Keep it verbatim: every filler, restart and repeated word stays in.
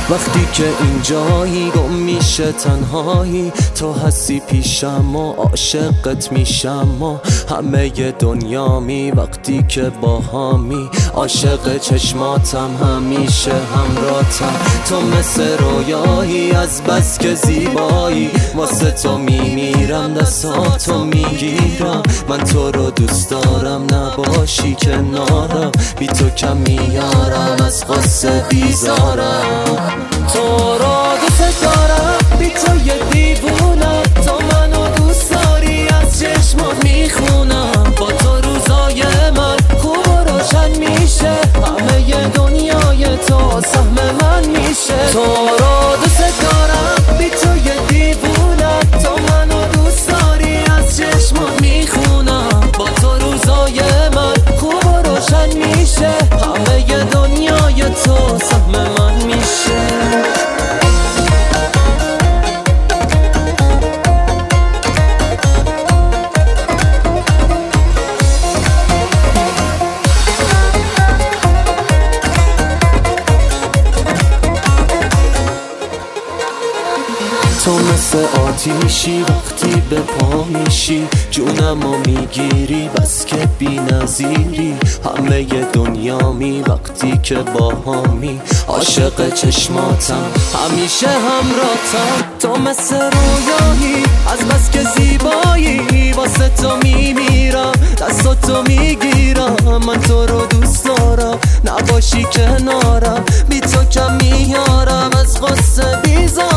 وقتی که اینجایی گم میشه تنهایی، تو هستی پیشم و عاشقت میشم و همه دنیامی. وقتی که با همی عاشق چشماتم، همیشه همراهتم. تو مثل رویایی از بس که زیبایی، واسه تو میمیرم دستاتو میگیرم. من تو رو دوست دارم نباشی کنارم، بی تو کم میارم از قصه بیزارم. تو رو دوست دارم بی تو یه دیوونم، تو منو دوست داری از چشمات میخونم. با تو روزای من خوب و روشن میشه، همه دنیای تو سهم من میشه. تو رو دوست دارم بی تو یه دیوونم، تو منو دوست داری از چشمات میخونم. با تو روزای من خوب و روشن میشه، همه دنیای تو سهم من میشه. تو مثل آتیشی وقتی به پا میشی، جونمو میگیری بس که بی نظیری. همه دنیامی وقتی که با همی عاشق چشماتم، همیشه همراهتم. تو مثل رویایی از بس که زیبایی، واسه تو میمیرم دستاتو میگیرم. من تو رو دوست دارم نباشی کنارم، بی تو کم میارم از قصه بیزارم.